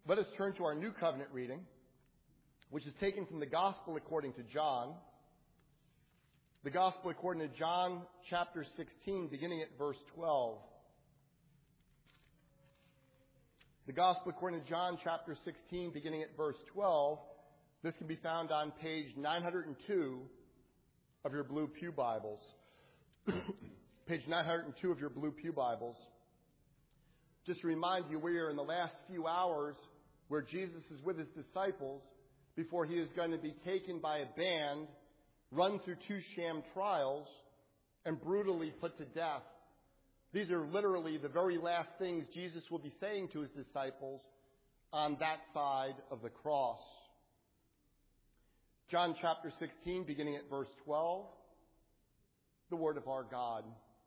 Let us turn to our New Covenant reading, which is taken from the Gospel according to John. The Gospel according to John, chapter 16, beginning at verse 12. The Gospel according to John, chapter 16, beginning at verse 12. This can be found on page 902 of your Blue Pew Bibles. Page 902 of your Blue Pew Bibles. Just to remind you, we are in the last few hours where Jesus is with his disciples before he is going to be taken by a band, run through 2 sham trials, and brutally put to death. These are literally the very last things Jesus will be saying to his disciples on that side of the cross. John chapter 16, beginning at verse 12, the word of our God.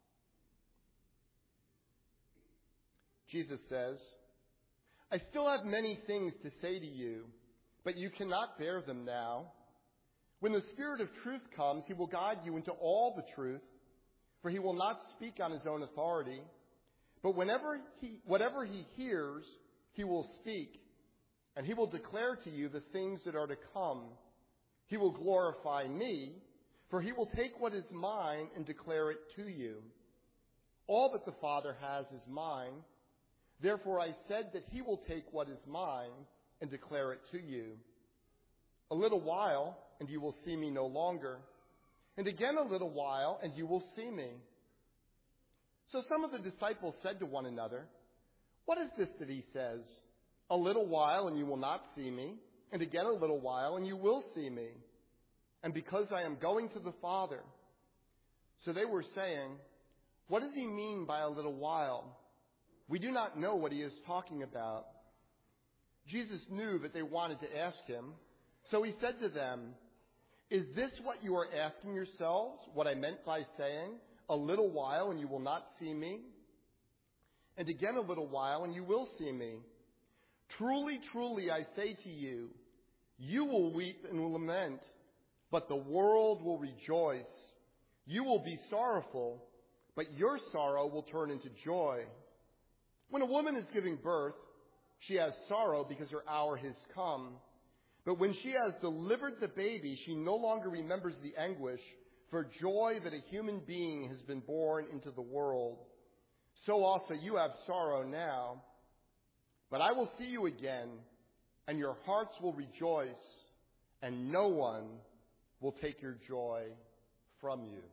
Jesus says, "I still have many things to say to you, but you cannot bear them now. When the Spirit of truth comes, he will guide you into all the truth, for he will not speak on his own authority, but whatever he hears, he will speak, and he will declare to you the things that are to come. He will glorify me, for he will take what is mine and declare it to you. All that the Father has is mine. Therefore I said that he will take what is mine and declare it to you. A little while, and you will see me no longer. And again a little while, and you will see me." So some of the disciples said to one another, "What is this that he says? A little while, and you will not see me. And again a little while, and you will see me. And because I am going to the Father." So they were saying, "What does he mean by a little while? We do not know what he is talking about." Jesus knew that they wanted to ask him, so he said to them, "Is this what you are asking yourselves, what I meant by saying, 'A little while and you will not see me'? And again a little while and you will see me. Truly, truly, I say to you, you will weep and lament, but the world will rejoice. You will be sorrowful, but your sorrow will turn into joy. When a woman is giving birth, she has sorrow because her hour has come. But when she has delivered the baby, she no longer remembers the anguish for joy that a human being has been born into the world. So also you have sorrow now. But I will see you again, and your hearts will rejoice, and no one will take your joy from you."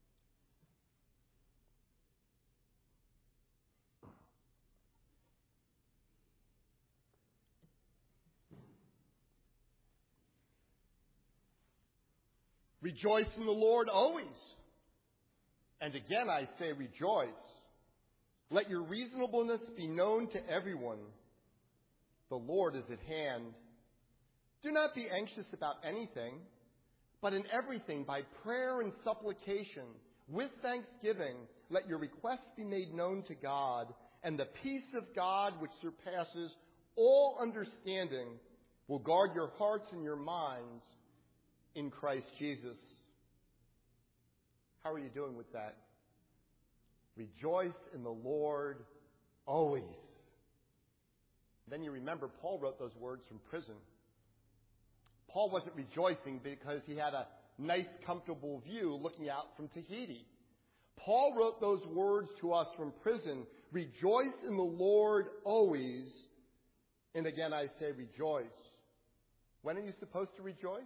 Rejoice in the Lord always. And again I say rejoice. Let your reasonableness be known to everyone. The Lord is at hand. Do not be anxious about anything, but in everything by prayer and supplication, with thanksgiving, let your requests be made known to God, and the peace of God, which surpasses all understanding, will guard your hearts and your minds in Christ Jesus. How are you doing with that? Rejoice in the Lord always. Then you remember Paul wrote those words from prison. Paul wasn't rejoicing because he had a nice, comfortable view looking out from Tahiti. Paul wrote those words to us from prison. Rejoice in the Lord always. And again I say rejoice. When are you supposed to rejoice?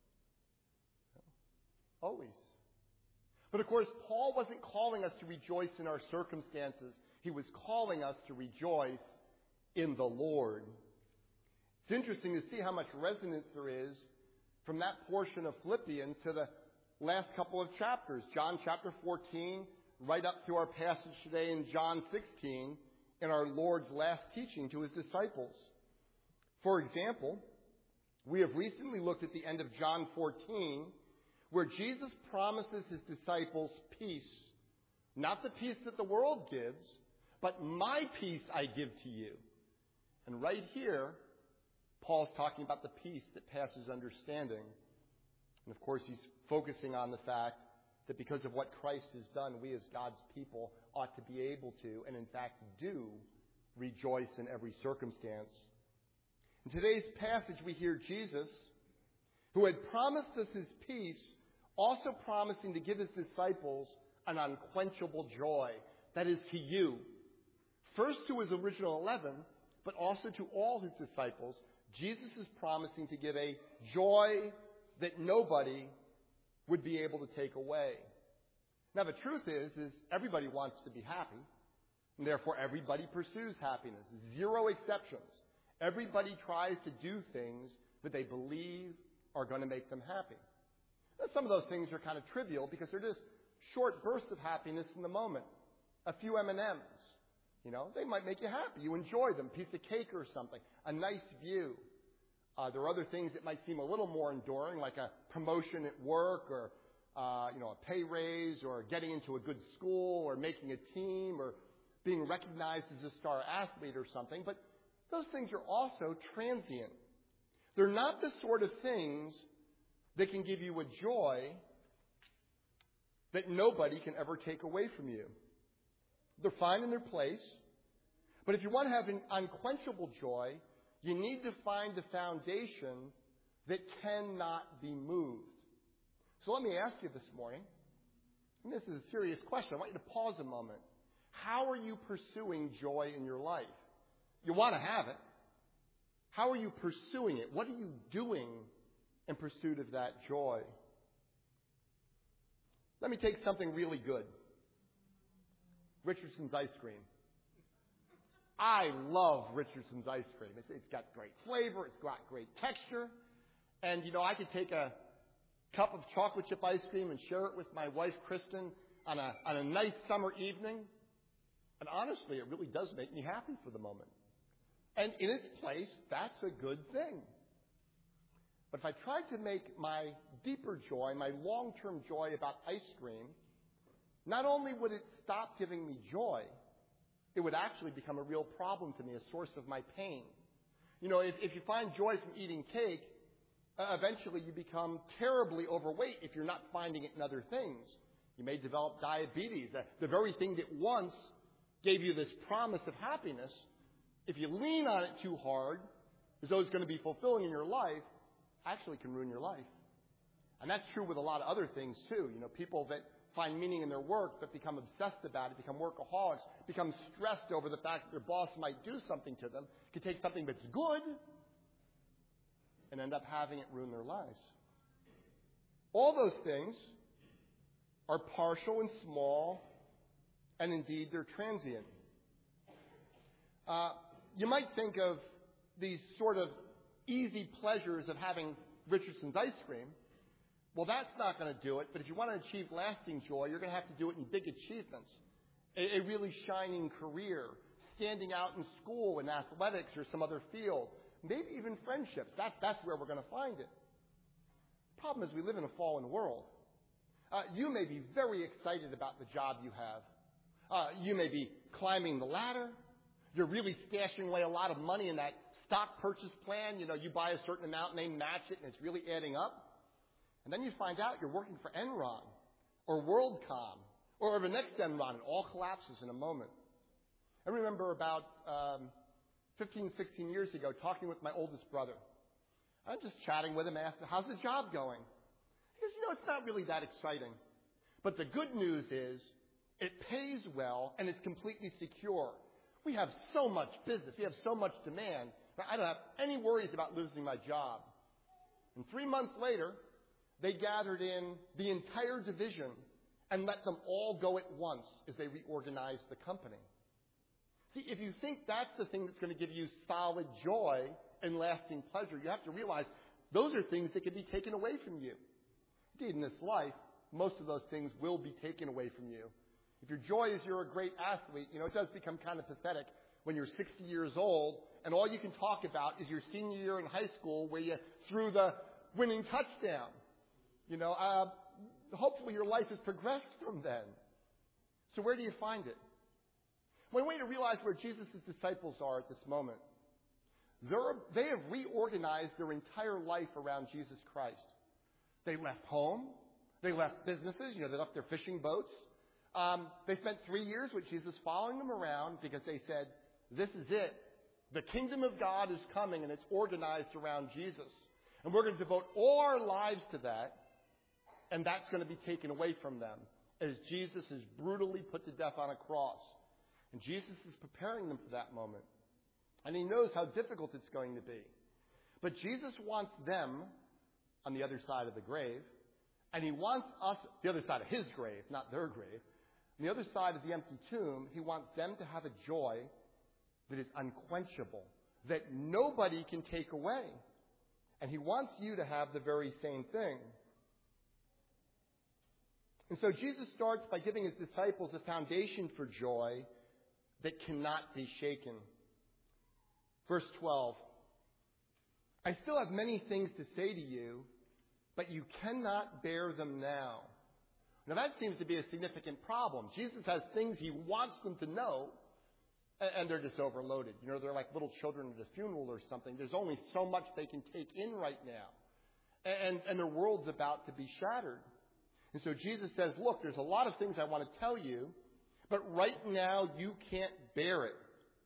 Always. But of course, Paul wasn't calling us to rejoice in our circumstances. He was calling us to rejoice in the Lord. It's interesting to see how much resonance there is from that portion of Philippians to the last couple of chapters. John chapter 14, right up to our passage today in John 16, in our Lord's last teaching to his disciples. For example, we have recently looked at the end of John 14, where Jesus promises his disciples peace. Not the peace that the world gives, but my peace I give to you. And right here, Paul's talking about the peace that passes understanding. And of course, he's focusing on the fact that because of what Christ has done, we as God's people ought to be able to, and in fact do, rejoice in every circumstance. In today's passage, we hear Jesus, who had promised us his peace, also promising to give his disciples an unquenchable joy. That is, to you. First to his original 11, but also to all his disciples, Jesus is promising to give a joy that nobody would be able to take away. Now, the truth is everybody wants to be happy, and therefore everybody pursues happiness. Zero exceptions. Everybody tries to do things that they believe are going to make them happy. Now, some of those things are kind of trivial because they're just short bursts of happiness in the moment. A few M&Ms, they might make you happy. You enjoy them, piece of cake or something, a nice view. There are other things that might seem a little more enduring, like a promotion at work or a pay raise or getting into a good school or making a team or being recognized as a star athlete or something. But those things are also transient. They're not the sort of things that can give you a joy that nobody can ever take away from you. They're fine in their place. But if you want to have an unquenchable joy, you need to find the foundation that cannot be moved. So let me ask you this morning, and this is a serious question. I want you to pause a moment. How are you pursuing joy in your life? You want to have it. How are you pursuing it? What are you doing in pursuit of that joy? Let me take something really good. Richardson's ice cream. I love Richardson's ice cream. It's got great flavor. It's got great texture. And, I could take a cup of chocolate chip ice cream and share it with my wife, Kristen, on a nice summer evening. And honestly, it really does make me happy for the moment. And in its place, that's a good thing. But if I tried to make my deeper joy, my long-term joy about ice cream, not only would it stop giving me joy, it would actually become a real problem to me, a source of my pain. If you find joy from eating cake, eventually you become terribly overweight if you're not finding it in other things. You may develop diabetes. The very thing that once gave you this promise of happiness, if you lean on it too hard, as though it's going to be fulfilling in your life, actually can ruin your life. And that's true with a lot of other things too. People that find meaning in their work but become obsessed about it, become workaholics, become stressed over the fact that their boss might do something to them, could take something that's good and end up having it ruin their lives. All those things are partial and small, and indeed they're transient. You might think of these sort of easy pleasures of having Richardson's ice cream. Well, that's not going to do it, but if you want to achieve lasting joy, you're going to have to do it in big achievements. A really shining career, standing out in school, in athletics or some other field, maybe even friendships. That's where we're going to find it. The problem is we live in a fallen world. You may be very excited about the job you have. You may be climbing the ladder. You're really stashing away a lot of money in that stock purchase plan. You buy a certain amount and they match it and it's really adding up. And then you find out you're working for Enron or WorldCom or the next Enron. It all collapses in a moment. I remember about 15, 16 years ago talking with my oldest brother. I'm just chatting with him, asking, how's the job going? He goes, it's not really that exciting. But the good news is it pays well and it's completely secure. We have so much business. We have so much demand. I don't have any worries about losing my job. And 3 months later, they gathered in the entire division and let them all go at once as they reorganized the company. See, if you think that's the thing that's going to give you solid joy and lasting pleasure, you have to realize those are things that can be taken away from you. Indeed, in this life, most of those things will be taken away from you. If your joy is you're a great athlete, it does become kind of pathetic when you're 60 years old and all you can talk about is your senior year in high school where you threw the winning touchdown. Hopefully your life has progressed from then. So where do you find it? One way to realize where Jesus' disciples are at this moment, they have reorganized their entire life around Jesus Christ. They left home. They left businesses. They left their fishing boats. They spent 3 years with Jesus following them around because they said, this is it. The kingdom of God is coming, and it's organized around Jesus. And we're going to devote all our lives to that, and that's going to be taken away from them as Jesus is brutally put to death on a cross. And Jesus is preparing them for that moment. And he knows how difficult it's going to be. But Jesus wants them on the other side of the grave, and he wants us, the other side of his grave, not their grave, on the other side of the empty tomb, he wants them to have a joy that is unquenchable, that nobody can take away. And he wants you to have the very same thing. And so Jesus starts by giving his disciples a foundation for joy that cannot be shaken. Verse 12, I still have many things to say to you, but you cannot bear them now. Now that seems to be a significant problem. Jesus has things he wants them to know, and they're just overloaded. You know, they're like little children at a funeral or something. There's only so much they can take in right now. And their world's about to be shattered. And so Jesus says, look, there's a lot of things I want to tell you, but right now you can't bear it.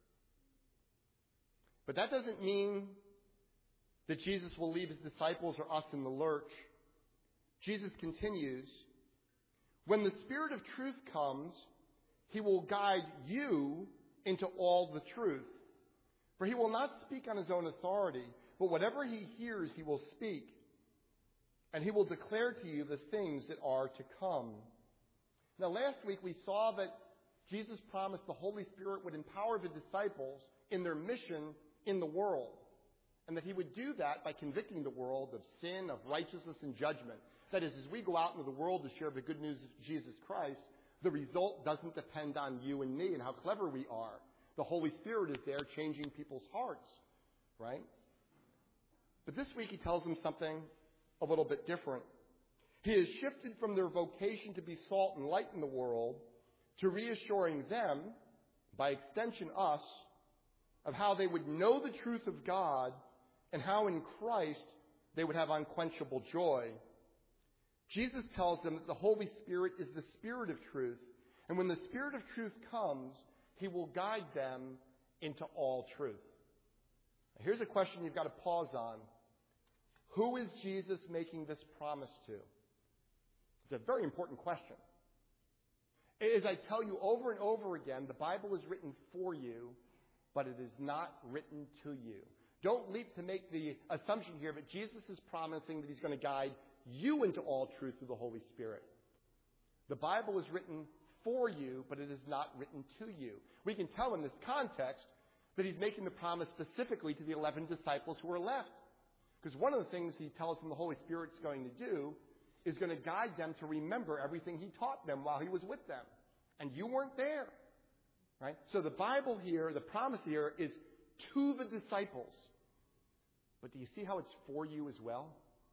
But that doesn't mean that Jesus will leave his disciples or us in the lurch. Jesus continues, when the Spirit of truth comes, he will guide you into all the truth. For he will not speak on his own authority, but whatever he hears he will speak. And he will declare to you the things that are to come. Now last week we saw that Jesus promised the Holy Spirit would empower the disciples in their mission in the world. And that he would do that by convicting the world of sin, of righteousness, and judgment. That is, as we go out into the world to share the good news of Jesus Christ, the result doesn't depend on you and me and how clever we are. The Holy Spirit is there changing people's hearts, right? But this week he tells them something a little bit different. He has shifted from their vocation to be salt and light in the world to reassuring them, by extension us, of how they would know the truth of God and how in Christ they would have unquenchable joy. Jesus tells them that the Holy Spirit is the Spirit of truth, and when the Spirit of truth comes, he will guide them into all truth. Now, here's a question you've got to pause on. Who is Jesus making this promise to? It's a very important question. As I tell you over and over again, the Bible is written for you, but it is not written to you. Don't leap to make the assumption here that Jesus is promising that he's going to guide you into all truth through the Holy Spirit. The Bible is written for you, but it is not written to you. We can tell in this context that he's making the promise specifically to the 11 disciples who are left. Because one of the things he tells them the Holy Spirit's going to do is going to guide them to remember everything he taught them while he was with them. And you weren't there. Right? So the Bible here, the promise here, is to the disciples. But do you see how it's for you as well?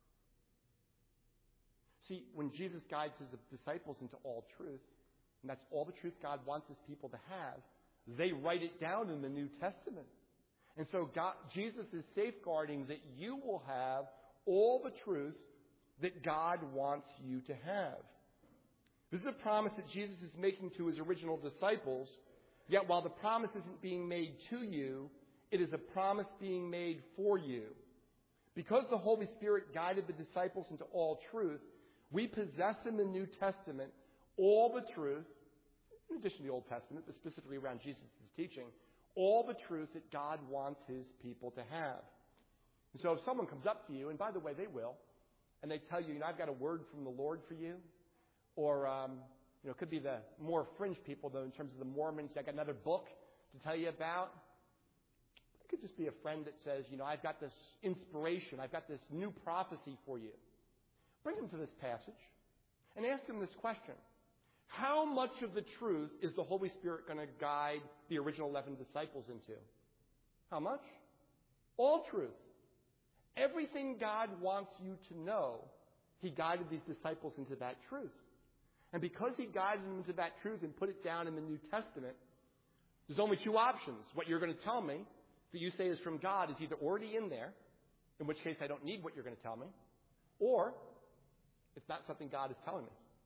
See, when Jesus guides his disciples into all truth, and that's all the truth God wants his people to have, they write it down in the New Testament. And so Jesus is safeguarding that you will have all the truth that God wants you to have. This is a promise that Jesus is making to his original disciples, yet while the promise isn't being made to you, it is a promise being made for you. Because the Holy Spirit guided the disciples into all truth, we possess in the New Testament all the truth, in addition to the Old Testament, but specifically around Jesus' teaching, all the truth that God wants his people to have. And so if someone comes up to you, and by the way, they will, and they tell you, I've got a word from the Lord for you, or, it could be the more fringe people, though, in terms of the Mormons, I got another book to tell you about. It could just be a friend that says, I've got this inspiration, I've got this new prophecy for you. Bring them to this passage and ask them this question. How much of the truth is the Holy Spirit going to guide the original 11 disciples into? How much? All truth. Everything God wants you to know, he guided these disciples into that truth. And because he guided them into that truth and put it down in the New Testament, there's only two options. What you're going to tell me that you say is from God is either already in there, in which case I don't need what you're going to tell me, or it's not something God is telling me.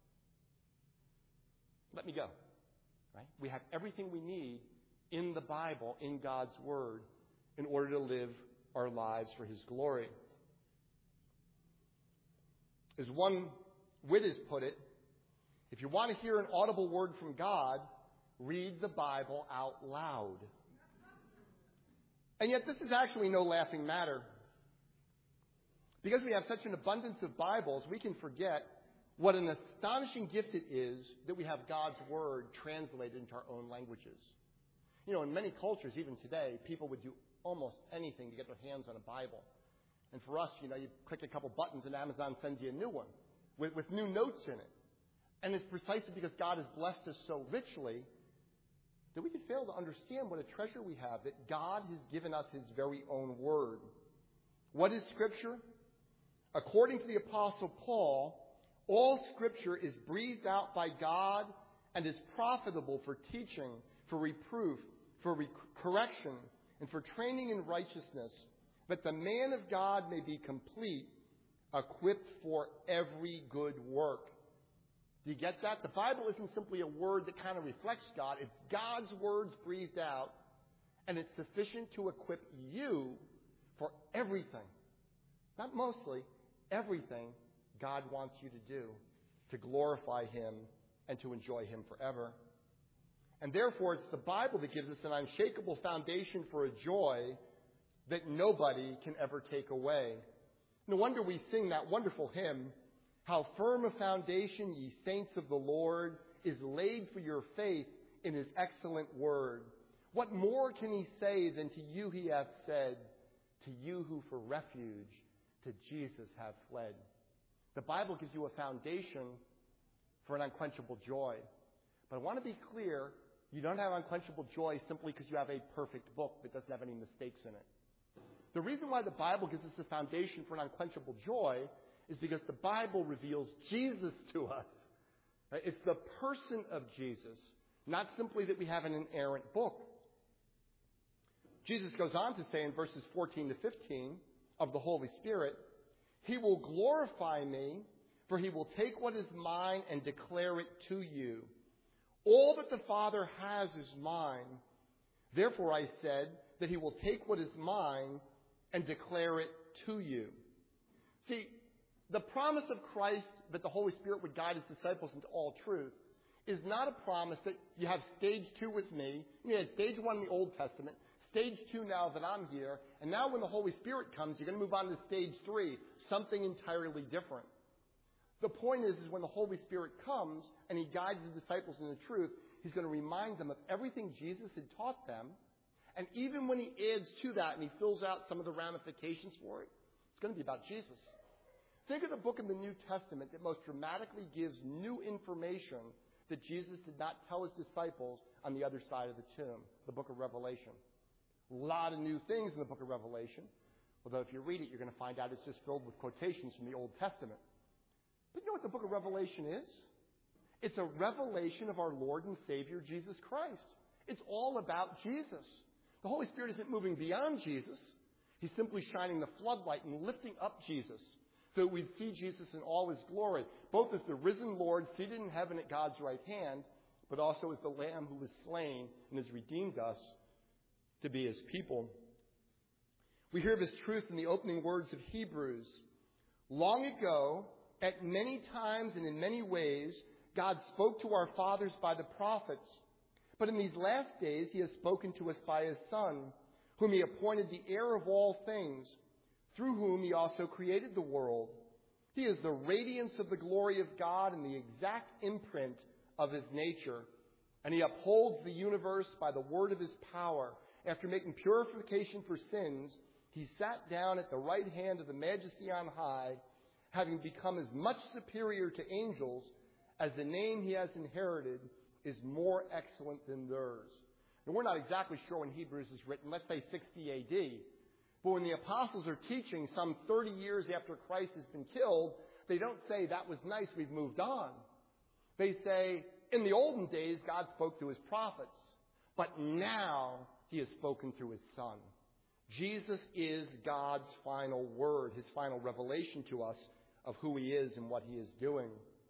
Let me go. Right? We have everything we need in the Bible, in God's Word. in order to live our lives for his glory. As one wit has put it, if you want to hear an audible word from God, read the Bible out loud. And yet this is actually no laughing matter. Because we have such an abundance of Bibles, we can forget what an astonishing gift it is that we have God's Word translated into our own languages. You know, in many cultures, even today, people would do almost anything to get their hands on a Bible. And for us, you click a couple buttons and Amazon sends you a new one with new notes in it. And it's precisely because God has blessed us so richly that we can fail to understand what a treasure we have, that God has given us his very own word. What is Scripture? According to the Apostle Paul, all Scripture is breathed out by God and is profitable for teaching, for reproof, for correction, and for training in righteousness, that the man of God may be complete, equipped for every good work. Do you get that? The Bible isn't simply a word that kind of reflects God. It's God's words breathed out, and it's sufficient to equip you for everything. Not mostly, everything God wants you to do to glorify him and to enjoy him forever. And therefore, it's the Bible that gives us an unshakable foundation for a joy that nobody can ever take away. No wonder we sing that wonderful hymn, "How firm a foundation, ye saints of the Lord, is laid for your faith in his excellent word. What more can he say than to you he hath said, to you who for refuge to Jesus have fled?" The Bible gives you a foundation for an unquenchable joy. But I want to be clear, you don't have unquenchable joy simply because you have a perfect book that doesn't have any mistakes in it. The reason why the Bible gives us a foundation for an unquenchable joy is because the Bible reveals Jesus to us. Right? It's the person of Jesus, not simply that we have an inerrant book. Jesus goes on to say in verses 14 to 15 of the Holy Spirit, "He will glorify me, for he will take what is mine and declare it to you. All that the Father has is mine. Therefore I said that he will take what is mine and declare it to you." See, the promise of Christ that the Holy Spirit would guide his disciples into all truth is not a promise that you have stage 2 with me. You had stage 1 in the Old Testament, stage 2 now that I'm here, and now when the Holy Spirit comes, you're going to move on to stage 3, something entirely different. The point is when the Holy Spirit comes and he guides the disciples in the truth, he's going to remind them of everything Jesus had taught them. And even when he adds to that and he fills out some of the ramifications for it, it's going to be about Jesus. Think of the book in the New Testament that most dramatically gives new information that Jesus did not tell his disciples on the other side of the tomb, the book of Revelation. A lot of new things in the book of Revelation, although if you read it, you're going to find out it's just filled with quotations from the Old Testament. But you know what the book of Revelation is? It's a revelation of our Lord and Savior, Jesus Christ. It's all about Jesus. The Holy Spirit isn't moving beyond Jesus. He's simply shining the floodlight and lifting up Jesus so that we'd see Jesus in all his glory, both as the risen Lord seated in heaven at God's right hand, but also as the Lamb who was slain and has redeemed us to be his people. We hear this truth in the opening words of Hebrews. Long ago, at many times and in many ways, God spoke to our fathers by the prophets. But in these last days, he has spoken to us by his Son, whom he appointed the heir of all things, through whom he also created the world. He is the radiance of the glory of God and the exact imprint of his nature. And he upholds the universe by the word of his power. After making purification for sins, he sat down at the right hand of the Majesty on high, having become as much superior to angels as the name he has inherited is more excellent than theirs. And we're not exactly sure when Hebrews is written, let's say 60 A.D. But when the apostles are teaching some 30 years after Christ has been killed, they don't say, that was nice, we've moved on. They say, in the olden days, God spoke to his prophets, but now he has spoken through his Son. Jesus is God's final word, his final revelation to us of who he is and what he is doing.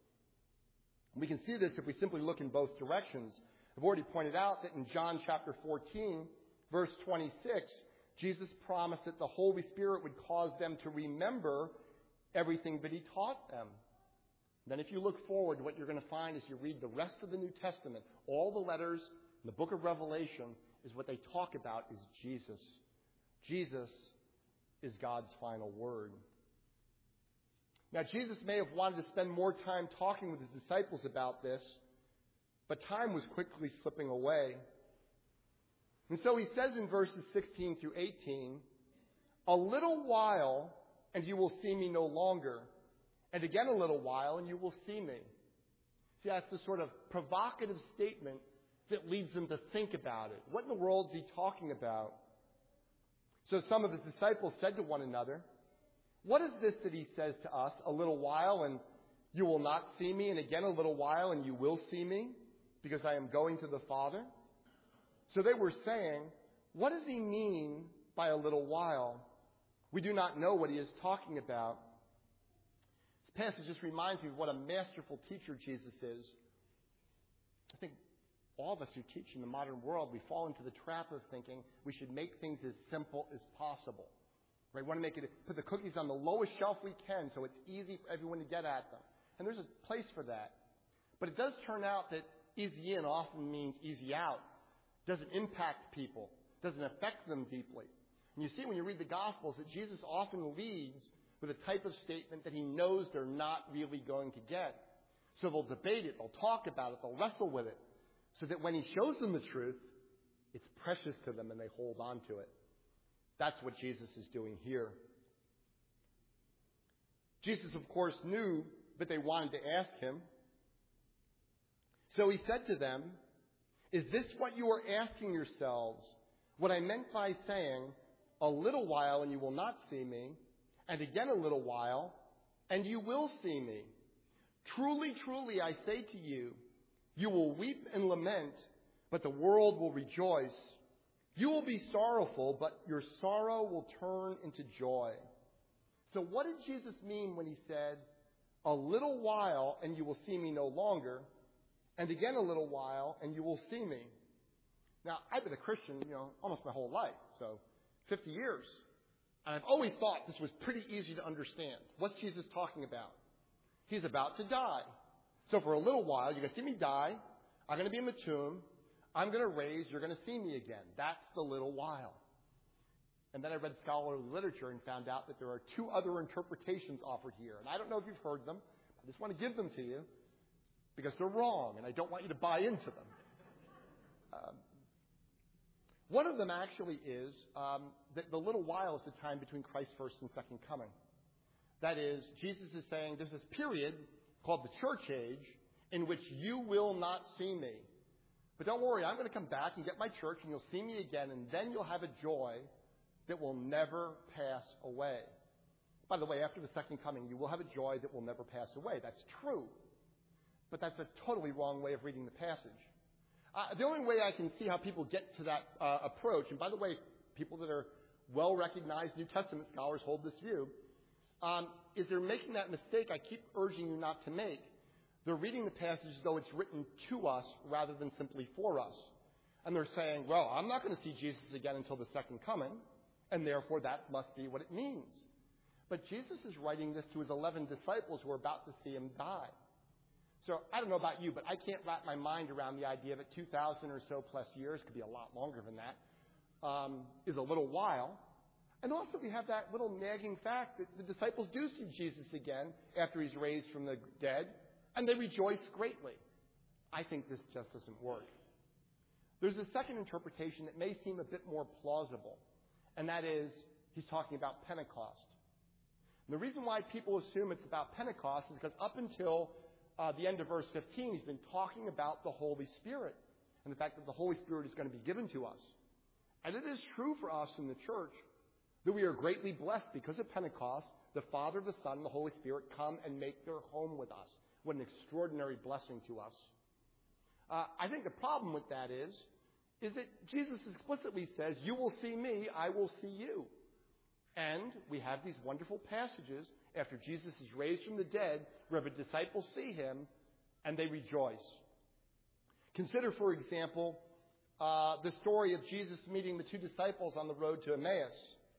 We can see this if we simply look in both directions. I've already pointed out that in John chapter 14, verse 26, Jesus promised that the Holy Spirit would cause them to remember everything that he taught them. Then if you look forward, what you're going to find as you read the rest of the New Testament, all the letters in the book of Revelation, is what they talk about is Jesus. Jesus is God's final word. Now, Jesus may have wanted to spend more time talking with his disciples about this, but time was quickly slipping away. And so he says in verses 16 through 18, "A little while, and you will see me no longer. And again a little while, and you will see me." See, that's the sort of provocative statement that leads them to think about it. What in the world is he talking about? So some of his disciples said to one another, "What is this that he says to us, a little while, and you will not see me, and again a little while, and you will see me, because I am going to the Father?" So they were saying, "What does he mean by a little while? We do not know what he is talking about." This passage just reminds me of what a masterful teacher Jesus is. I think all of us who teach in the modern world, we fall into the trap of thinking we should make things as simple as possible. Right? We want to put the cookies on the lowest shelf we can so it's easy for everyone to get at them. And there's a place for that. But it does turn out that easy in often means easy out. Doesn't impact people. Doesn't affect them deeply. And you see when you read the Gospels that Jesus often leads with a type of statement that he knows they're not really going to get. So they'll debate it, they'll talk about it, they'll wrestle with it, so that when he shows them the truth, it's precious to them and they hold on to it. That's what Jesus is doing here. Jesus, of course, knew that they wanted to ask him. So he said to them, "Is this what you are asking yourselves? What I meant by saying, 'A little while and you will not see me,' and again a little while, and you will see me. Truly, truly, I say to you, you will weep and lament, but the world will rejoice. You will be sorrowful, but your sorrow will turn into joy." So what did Jesus mean when he said, "A little while and you will see me no longer, and again a little while and you will see me"? Now, I've been a Christian, almost my whole life, so 50 years. And I've always thought this was pretty easy to understand. What's Jesus talking about? He's about to die. So for a little while, you're going to see me die. I'm going to be in the tomb. I'm going to raise. You're going to see me again. That's the little while. And then I read scholarly literature and found out that there are two other interpretations offered here. And I don't know if you've heard them. I just want to give them to you because they're wrong, and I don't want you to buy into them. One of them actually is that the little while is the time between Christ's first and second coming. That is, Jesus is saying there's this period called the church age in which you will not see me. But don't worry, I'm going to come back and get my church, and you'll see me again, and then you'll have a joy that will never pass away. By the way, after the second coming, you will have a joy that will never pass away. That's true. But that's a totally wrong way of reading the passage. The only way I can see how people get to that approach, and by the way, people that are well-recognized New Testament scholars hold this view, is they're making that mistake I keep urging you not to make. They're reading the passage as though it's written to us rather than simply for us. And they're saying, well, I'm not going to see Jesus again until the second coming, and therefore that must be what it means. But Jesus is writing this to his 11 disciples who are about to see him die. So I don't know about you, but I can't wrap my mind around the idea that 2,000 or so plus years, could be a lot longer than that, is a little while. And also we have that little nagging fact that the disciples do see Jesus again after he's raised from the dead, and they rejoice greatly. I think this just doesn't work. There's a second interpretation that may seem a bit more plausible, and that is he's talking about Pentecost. And the reason why people assume it's about Pentecost is because up until the end of verse 15, he's been talking about the Holy Spirit and the fact that the Holy Spirit is going to be given to us. And it is true for us in the church that we are greatly blessed because of Pentecost. The Father, the Son, and the Holy Spirit come and make their home with us. What an extraordinary blessing to us. I think the problem with that is that Jesus explicitly says, you will see me, I will see you. And we have these wonderful passages after Jesus is raised from the dead where the disciples see him and they rejoice. Consider, for example, the story of Jesus meeting the two disciples on the road to Emmaus.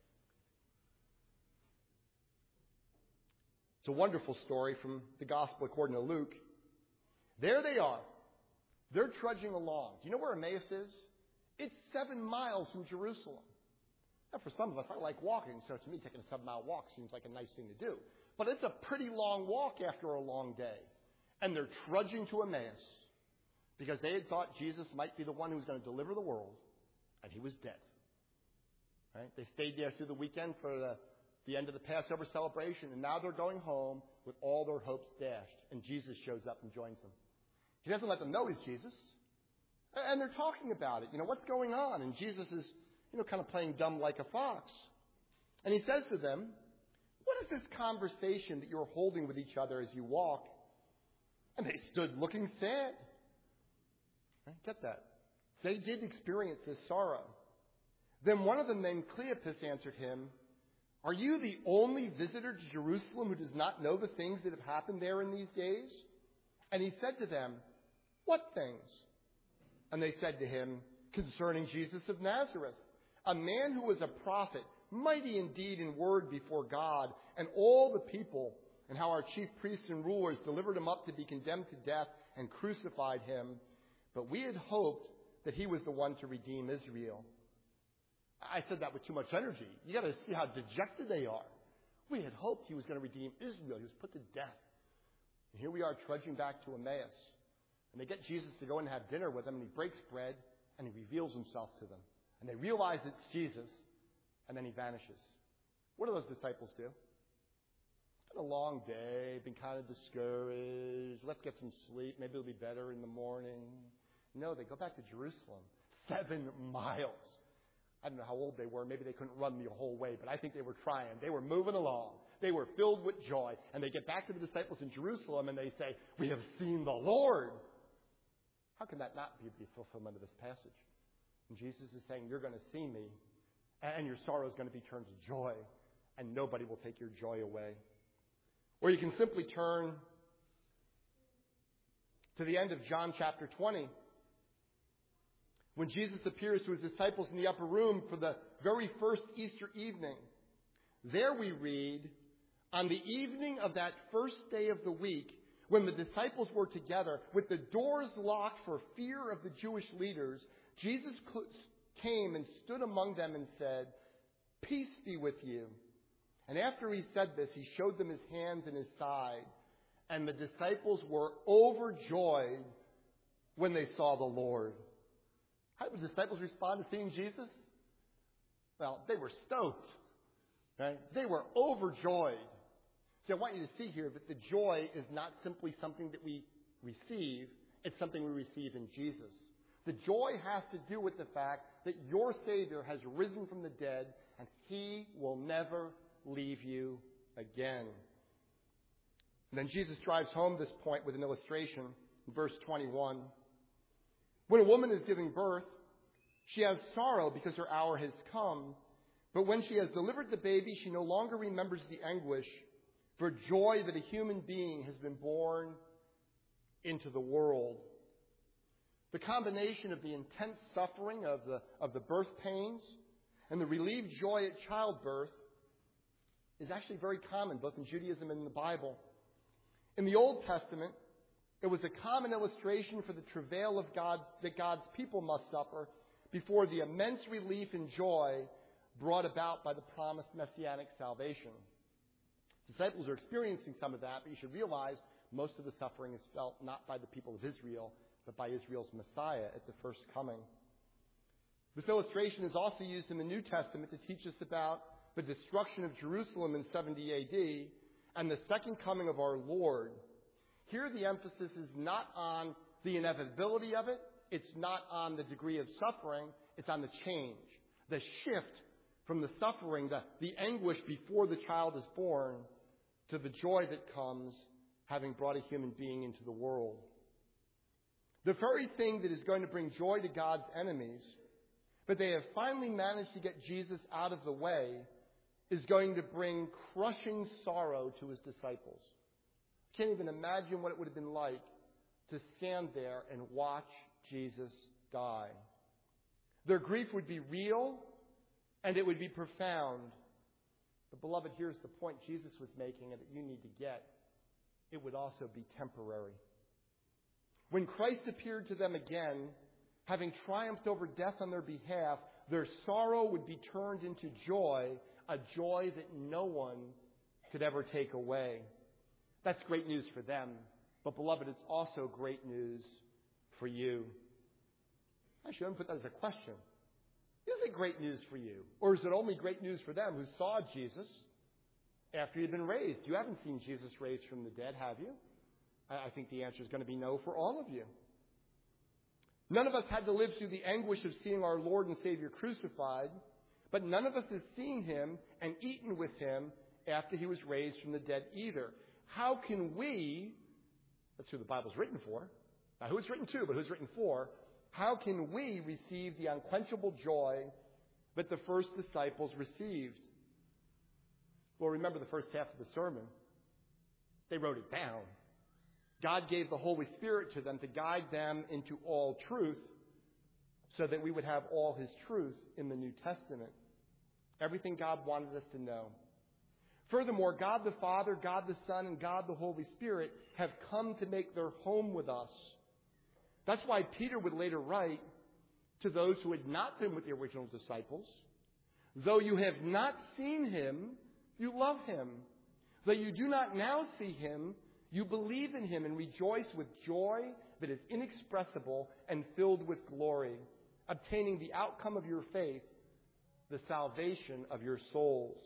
It's a wonderful story from the Gospel according to Luke. There they are. They're trudging along. Do you know where Emmaus is? It's 7 miles from Jerusalem. Now, for some of us, I like walking, so to me, taking a 7-mile walk seems like a nice thing to do. But it's a pretty long walk after a long day. And they're trudging to Emmaus because they had thought Jesus might be the one who was going to deliver the world, and he was dead. Right? They stayed there through the weekend for the end of the Passover celebration, and now they're going home with all their hopes dashed. And Jesus shows up and joins them. He doesn't let them know he's Jesus. And they're talking about it. What's going on? And Jesus is, kind of playing dumb like a fox. And he says to them, what is this conversation that you're holding with each other as you walk? And they stood looking sad. Right? Get that. They did experience this sorrow. Then one of them named Cleopas answered him, are you the only visitor to Jerusalem who does not know the things that have happened there in these days? And he said to them, what things? And they said to him, concerning Jesus of Nazareth, a man who was a prophet, mighty indeed in word before God and all the people, and how our chief priests and rulers delivered him up to be condemned to death and crucified him. But we had hoped that he was the one to redeem Israel. I said that with too much energy. You got to see how dejected they are. We had hoped he was going to redeem Israel. He was put to death. And here we are trudging back to Emmaus. And they get Jesus to go and have dinner with them, and he breaks bread, and he reveals himself to them. And they realize it's Jesus, and then he vanishes. What do those disciples do? It's been a long day, been kind of discouraged. Let's get some sleep. Maybe it'll be better in the morning. No, they go back to Jerusalem. 7 miles. I don't know how old they were. Maybe they couldn't run the whole way, but I think they were trying. They were moving along. They were filled with joy. And they get back to the disciples in Jerusalem, and they say, we have seen the Lord. How can that not be the fulfillment of this passage? And Jesus is saying, you're going to see me, and your sorrow is going to be turned to joy, and nobody will take your joy away. Or you can simply turn to the end of John chapter 20, when Jesus appears to his disciples in the upper room for the very first Easter evening. There we read, on the evening of that first day of the week, when the disciples were together, with the doors locked for fear of the Jewish leaders, Jesus came and stood among them and said, peace be with you. And after he said this, he showed them his hands and his side. And the disciples were overjoyed when they saw the Lord. How did the disciples respond to seeing Jesus? Well, they were stoked. Right? They were overjoyed. See, I want you to see here that the joy is not simply something that we receive. It's something we receive in Jesus. The joy has to do with the fact that your Savior has risen from the dead, and he will never leave you again. And then Jesus drives home this point with an illustration in verse 21. When a woman is giving birth, she has sorrow because her hour has come. But when she has delivered the baby, she no longer remembers the anguish for joy that a human being has been born into the world. The combination of the intense suffering of the birth pains and the relieved joy at childbirth is actually very common, both in Judaism and in the Bible. In the Old Testament, it was a common illustration for the travail of God that God's people must suffer before the immense relief and joy brought about by the promised messianic salvation. Disciples are experiencing some of that, but you should realize most of the suffering is felt not by the people of Israel, but by Israel's Messiah at the first coming. This illustration is also used in the New Testament to teach us about the destruction of Jerusalem in 70 A.D. and the second coming of our Lord. Here the emphasis is not on the inevitability of it. It's not on the degree of suffering. It's on the change, the shift from the suffering, the anguish before the child is born, to the joy that comes having brought a human being into the world. The very thing that is going to bring joy to God's enemies, but they have finally managed to get Jesus out of the way, is going to bring crushing sorrow to his disciples. I can't even imagine what it would have been like to stand there and watch Jesus die. Their grief would be real, and it would be profound. But beloved, here's the point Jesus was making and that you need to get. It would also be temporary. When Christ appeared to them again, having triumphed over death on their behalf, their sorrow would be turned into joy, a joy that no one could ever take away. That's great news for them. But beloved, it's also great news for you. Actually, let me put that as a question. Is it great news for you? Or is it only great news for them who saw Jesus after he had been raised? You haven't seen Jesus raised from the dead, have you? I think the answer is going to be no for all of you. None of us had to live through the anguish of seeing our Lord and Savior crucified, but none of us has seen him and eaten with him after he was raised from the dead either. How can we, that's who the Bible's written for, not who it's written to, but who it's written for, how can we receive the unquenchable joy that the first disciples received? Well, remember the first half of the sermon. They wrote it down. God gave the Holy Spirit to them to guide them into all truth so that we would have all his truth in the New Testament. Everything God wanted us to know. Furthermore, God the Father, God the Son, and God the Holy Spirit have come to make their home with us. That's why Peter would later write to those who had not been with the original disciples, though you have not seen him, you love him. Though you do not now see him, you believe in him and rejoice with joy that is inexpressible and filled with glory, obtaining the outcome of your faith, the salvation of your souls.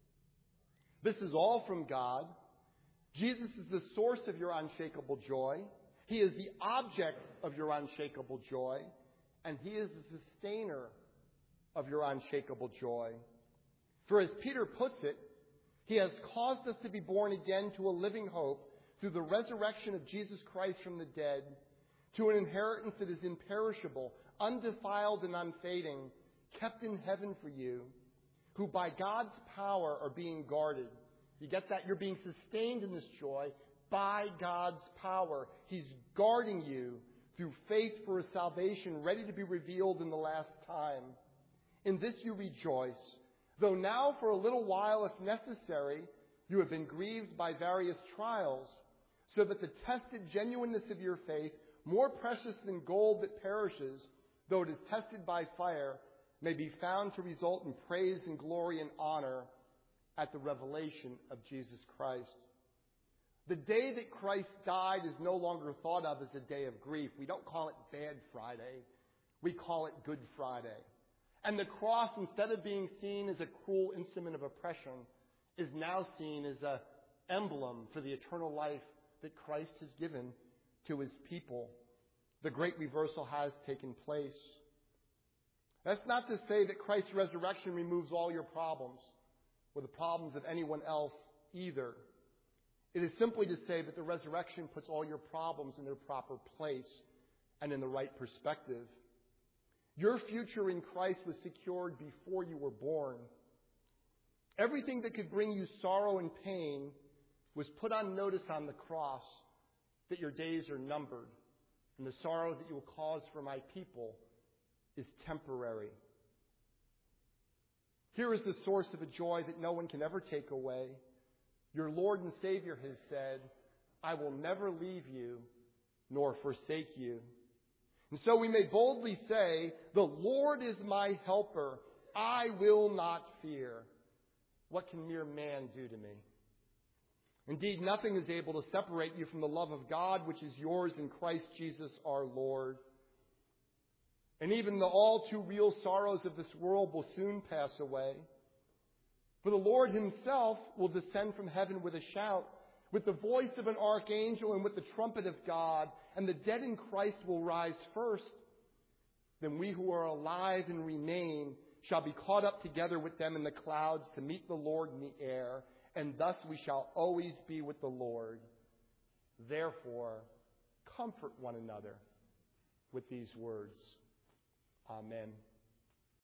This is all from God. Jesus is the source of your unshakable joy. He is the object of your unshakable joy, and he is the sustainer of your unshakable joy. For as Peter puts it, he has caused us to be born again to a living hope through the resurrection of Jesus Christ from the dead, to an inheritance that is imperishable, undefiled and unfading, kept in heaven for you, who by God's power are being guarded. You get that? You're being sustained in this joy by God's power. He's guarding you through faith for a salvation ready to be revealed in the last time. In this you rejoice, though now for a little while, if necessary, you have been grieved by various trials, so that the tested genuineness of your faith, more precious than gold that perishes, though it is tested by fire, may be found to result in praise and glory and honor at the revelation of Jesus Christ. The day that Christ died is no longer thought of as a day of grief. We don't call it Bad Friday. We call it Good Friday. And the cross, instead of being seen as a cruel instrument of oppression, is now seen as an emblem for the eternal life that Christ has given to his people. The great reversal has taken place. That's not to say that Christ's resurrection removes all your problems or the problems of anyone else either. It is simply to say that the resurrection puts all your problems in their proper place and in the right perspective. Your future in Christ was secured before you were born. Everything that could bring you sorrow and pain was put on notice on the cross, that your days are numbered, and the sorrow that you will cause for my people is temporary. Here is the source of a joy that no one can ever take away. Your Lord and Savior has said, I will never leave you nor forsake you. And so we may boldly say, the Lord is my helper. I will not fear. What can mere man do to me? Indeed, nothing is able to separate you from the love of God, which is yours in Christ Jesus our Lord. And even the all too real sorrows of this world will soon pass away. For the Lord himself will descend from heaven with a shout, with the voice of an archangel and with the trumpet of God, and the dead in Christ will rise first. Then we who are alive and remain shall be caught up together with them in the clouds to meet the Lord in the air, and thus we shall always be with the Lord. Therefore, comfort one another with these words. Amen.